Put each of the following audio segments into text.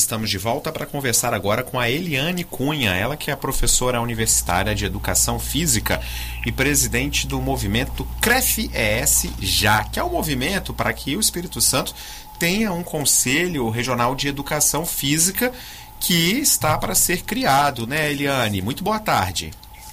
estamos de volta para conversar agora com a Eliane Cunha, ela que é professora universitária de Educação Física e presidente do movimento CREF-ES Já, que é um movimento para que o Espírito Santo tenha um Conselho Regional de Educação Física que está para ser criado, né, Eliane? Muito boa tarde.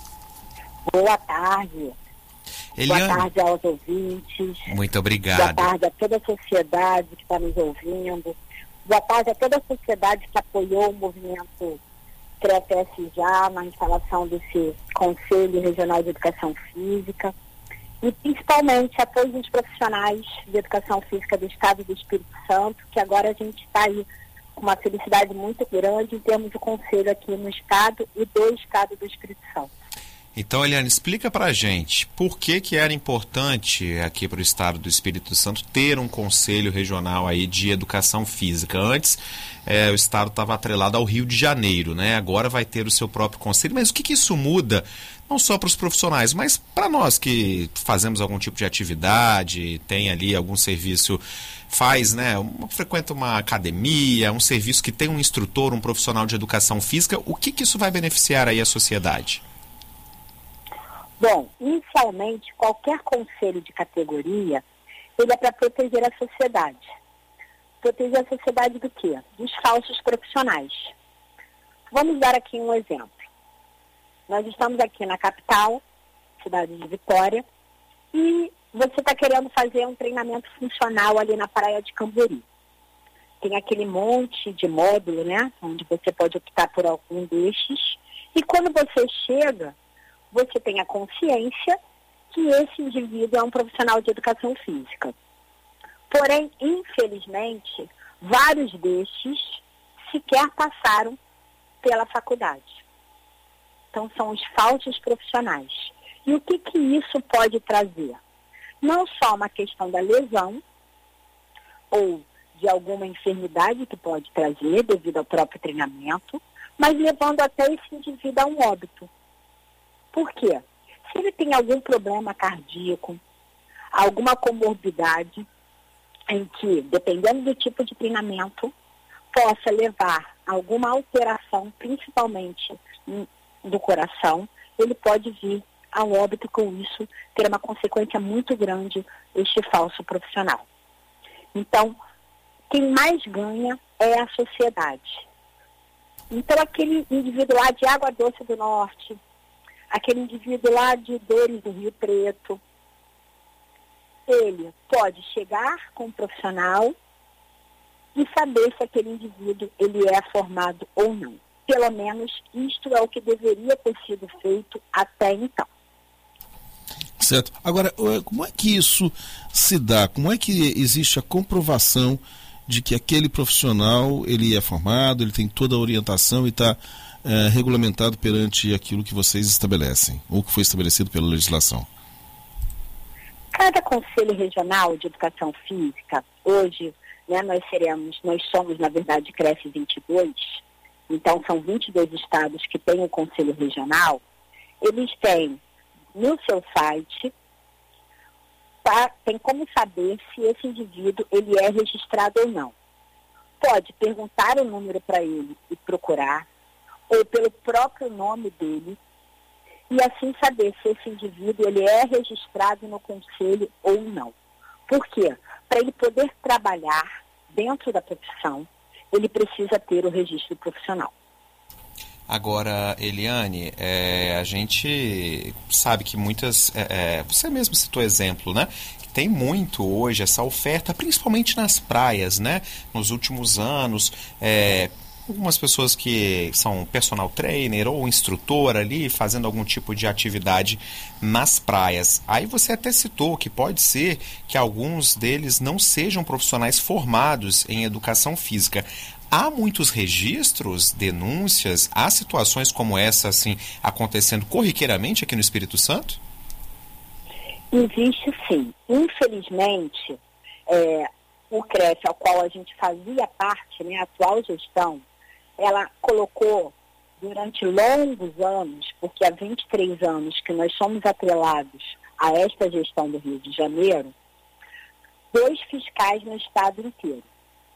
Boa tarde. Eliane, boa tarde aos ouvintes. Muito obrigado. Boa tarde a toda a sociedade que está nos ouvindo. Boa tarde a toda a sociedade que apoiou o movimento CREF-ES Já na instalação desse Conselho Regional de Educação Física. E principalmente a todos os profissionais de Educação Física do Estado do Espírito Santo, que agora a gente está aí com uma felicidade muito grande em termos de conselho aqui no Estado e do Estado do Espírito Santo. Então, Eliane, explica para a gente por que era importante aqui para o Estado do Espírito Santo ter um Conselho Regional aí de Educação Física. Antes, o Estado estava atrelado ao Rio de Janeiro, né? Agora vai ter o seu próprio conselho. Mas o que isso muda, não só para os profissionais, mas para nós que fazemos algum tipo de atividade, tem ali algum serviço, faz, né? Frequenta uma academia, um serviço que tem um instrutor, um profissional de educação física. O que isso vai beneficiar aí a sociedade? Bom, inicialmente, qualquer conselho de categoria, ele é para proteger a sociedade. Proteger a sociedade do quê? Dos falsos profissionais. Vamos dar aqui um exemplo. Nós estamos aqui na capital, cidade de Vitória, e você está querendo fazer um treinamento funcional ali na praia de Cambori. Tem aquele monte de módulo, né? Onde você pode optar por algum destes. E quando você chega, você tem a consciência que esse indivíduo é um profissional de educação física. Porém, infelizmente, vários destes sequer passaram pela faculdade. Então, são os falsos profissionais. E o que isso pode trazer? Não só uma questão da lesão ou de alguma enfermidade que pode trazer devido ao próprio treinamento, mas levando até esse indivíduo a um óbito. Por quê? Se ele tem algum problema cardíaco, alguma comorbidade, em que, dependendo do tipo de treinamento, possa levar a alguma alteração, principalmente do coração, ele pode vir ao óbito com isso, ter uma consequência muito grande, este falso profissional. Então, quem mais ganha é a sociedade. Então, aquele indivíduo lá de Água Doce do Norte, aquele indivíduo lá de Dores do Rio Preto, ele pode chegar com um profissional e saber se aquele indivíduo ele é formado ou não. Pelo menos isto é o que deveria ter sido feito até então. Certo. Agora, como é que isso se dá? Como é que existe a comprovação de que aquele profissional ele é formado, ele tem toda a orientação e está regulamentado perante aquilo que vocês estabelecem, ou que foi estabelecido pela legislação? Cada Conselho Regional de Educação Física, hoje, né, nós somos, na verdade, CREF 22, então são 22 estados que têm o Conselho Regional, eles têm no seu site, tem como saber se esse indivíduo ele é registrado ou não. Pode perguntar o número para ele e procurar, ou pelo próprio nome dele, e assim saber se esse indivíduo ele é registrado no conselho ou não. Por quê? Para ele poder trabalhar dentro da profissão, ele precisa ter o registro profissional. Agora, Eliane, a gente sabe que muitas... você mesmo citou exemplo, né? Tem muito hoje essa oferta, principalmente nas praias, né? Nos últimos anos, algumas pessoas que são personal trainer ou instrutor ali, fazendo algum tipo de atividade nas praias. Aí você até citou que pode ser que alguns deles não sejam profissionais formados em educação física. Há muitos registros, denúncias, há situações como essa assim, acontecendo corriqueiramente aqui no Espírito Santo? Existe sim. Infelizmente, o CREF, ao qual a gente fazia parte, né, a atual gestão, ela colocou durante longos anos, porque há 23 anos que nós somos atrelados a esta gestão do Rio de Janeiro, 2 fiscais no estado inteiro.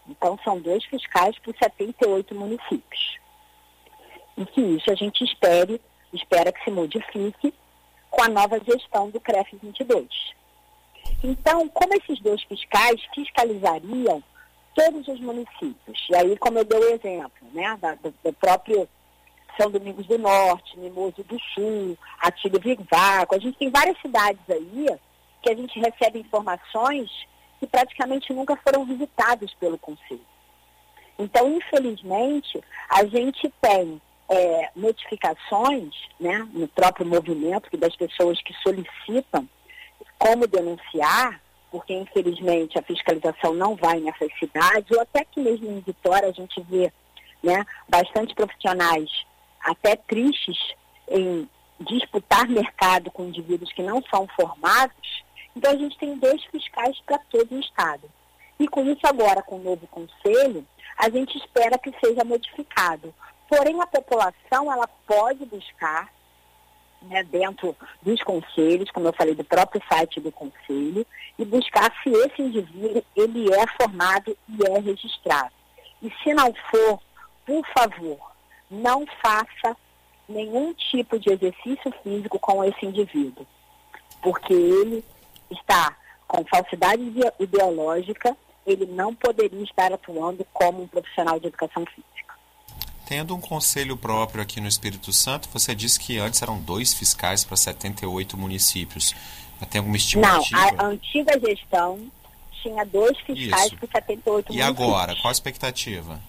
Então, são 2 fiscais por 78 municípios. E que isso a gente espera que se modifique com a nova gestão do CREF 22. Então, como esses 2 fiscais fiscalizariam todos os municípios? E aí, como eu dei o exemplo, né, do próprio São Domingos do Norte, Mimoso do Sul, Atílio Vivaco, a gente tem várias cidades aí que a gente recebe informações que praticamente nunca foram visitadas pelo Conselho. Então, infelizmente, a gente tem notificações, né, no próprio movimento, das pessoas que solicitam como denunciar, porque infelizmente a fiscalização não vai nessas cidades, ou até que mesmo em Vitória a gente vê, né, bastante profissionais até tristes em disputar mercado com indivíduos que não são formados. Então a gente tem 2 fiscais para todo o estado. E com isso agora, com o novo conselho, a gente espera que seja modificado. Porém, a população, ela pode buscar, né, dentro dos conselhos, como eu falei, do próprio site do conselho, e buscar se esse indivíduo ele é formado e é registrado. E se não for, por favor, não faça nenhum tipo de exercício físico com esse indivíduo, porque ele está com falsidade ideológica, ele não poderia estar atuando como um profissional de educação física. Tendo um conselho próprio aqui no Espírito Santo, você disse que antes eram 2 fiscais para 78 municípios. Tem alguma estimativa? Não, a antiga gestão tinha 2 fiscais por 78 municípios. E agora, qual a expectativa?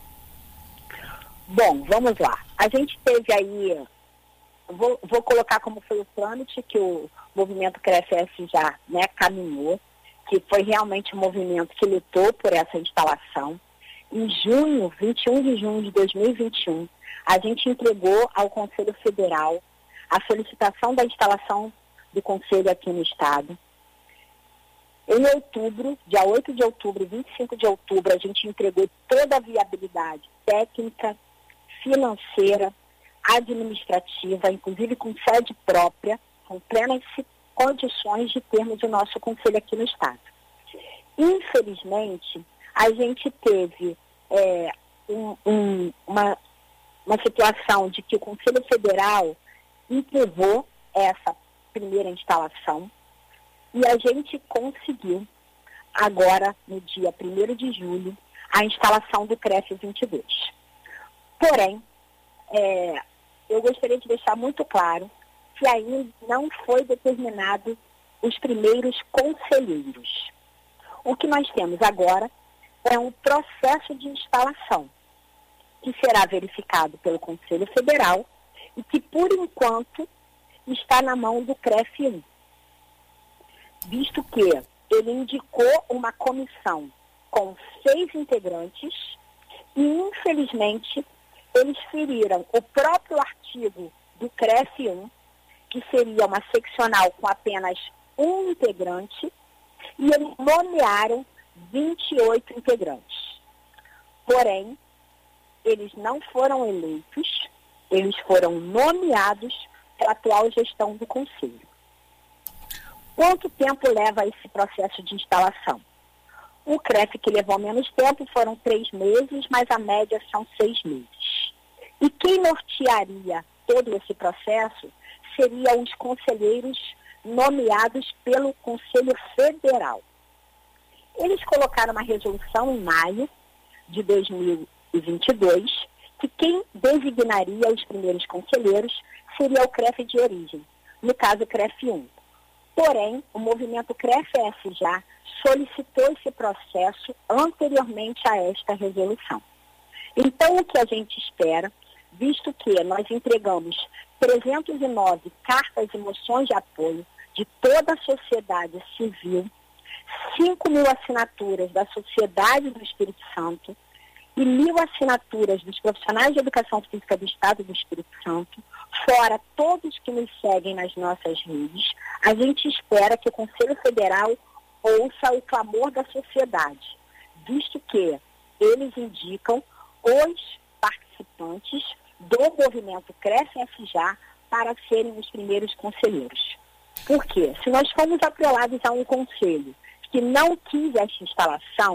Bom, vamos lá. A gente teve aí, vou colocar como foi o trâmite que o movimento CREF-S já, né, caminhou, que foi realmente um movimento que lutou por essa instalação. Em junho, 21 de junho de 2021, a gente entregou ao Conselho Federal a solicitação da instalação do Conselho aqui no Estado. Em outubro, dia 8 de outubro e 25 de outubro, a gente entregou toda a viabilidade técnica, financeira, administrativa, inclusive com sede própria, com plenas condições de termos o nosso Conselho aqui no Estado. Infelizmente, a gente teve uma situação de que o Conselho Federal empurrou essa primeira instalação e a gente conseguiu, agora, no dia 1º de julho, a instalação do CREF 22. Porém, eu gostaria de deixar muito claro que ainda não foi determinado os primeiros conselheiros. O que nós temos agora é um processo de instalação, que será verificado pelo Conselho Federal e que, por enquanto, está na mão do CREF-1, visto que ele indicou uma comissão com 6 integrantes e, infelizmente, eles feriram o próprio artigo do CREF-1, que seria uma seccional com apenas 1 integrante, e eles nomearam 28 integrantes. Porém, eles não foram eleitos, eles foram nomeados pela atual gestão do Conselho. Quanto tempo leva esse processo de instalação? O CREF, que levou menos tempo, foram 3 meses, mas a média são 6 meses. E quem nortearia todo esse processo seriam os conselheiros nomeados pelo Conselho Federal. Eles colocaram uma resolução em maio de 2022, que quem designaria os primeiros conselheiros seria o CREF de origem, no caso o CREF-1. Porém, o movimento CREF-S já solicitou esse processo anteriormente a esta resolução. Então, o que a gente espera, visto que nós entregamos 309 cartas e moções de apoio de toda a sociedade civil, 5.000 assinaturas da Sociedade do Espírito Santo e 1.000 assinaturas dos profissionais de educação física do Estado do Espírito Santo, fora todos que nos seguem nas nossas redes, a gente espera que o Conselho Federal ouça o clamor da sociedade, visto que eles indicam os participantes do movimento CREF-SJA para serem os primeiros conselheiros. Por quê? Se nós formos atrelados a um conselho que não quis essa instalação,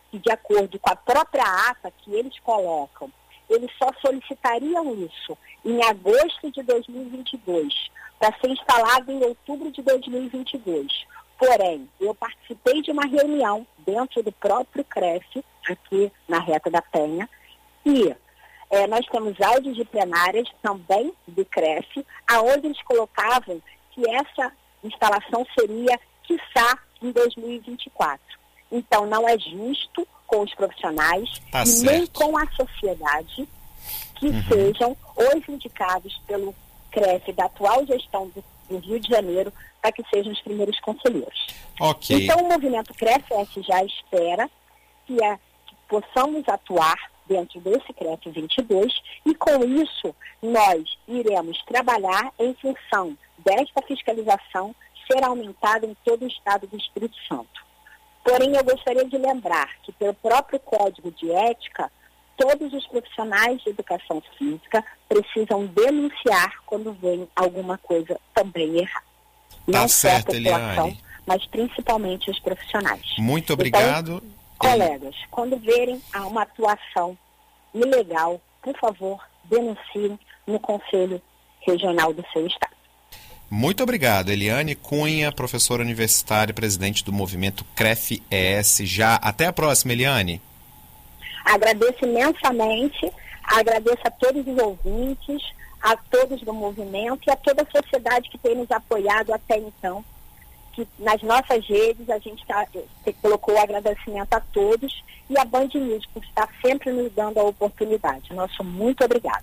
que, de acordo com a própria ata que eles colocam, eles só solicitariam isso em agosto de 2022, para ser instalado em outubro de 2022. Porém, eu participei de uma reunião dentro do próprio CREF, aqui na Reta da Penha, e nós temos áudios de plenárias também do CREF, aonde eles colocavam que essa instalação seria, quiçá, em 2024. Então, não é justo com os profissionais e nem com a sociedade que sejam os indicados pelo CREF da atual gestão do Rio de Janeiro para que sejam os primeiros conselheiros. Okay. Então, o movimento CREF-S já espera que possamos atuar dentro desse CREF 22 e, com isso, nós iremos trabalhar em função desta fiscalização ser aumentada em todo o estado do Espírito Santo. Porém, eu gostaria de lembrar que, pelo próprio Código de Ética, todos os profissionais de educação física precisam denunciar quando vem alguma coisa também errada. Não só a população, Eliane, mas principalmente os profissionais. Muito obrigado. Então, colegas, quando verem uma atuação ilegal, por favor, denunciem no Conselho Regional do seu estado. Muito obrigado, Eliane Cunha, professora universitária e presidente do movimento CREF-ES. Até a próxima, Eliane. Agradeço imensamente, agradeço a todos os ouvintes, a todos do movimento e a toda a sociedade que tem nos apoiado até então, que nas nossas redes a gente colocou o agradecimento a todos e a Band News por estar sempre nos dando a oportunidade. Nosso muito obrigado.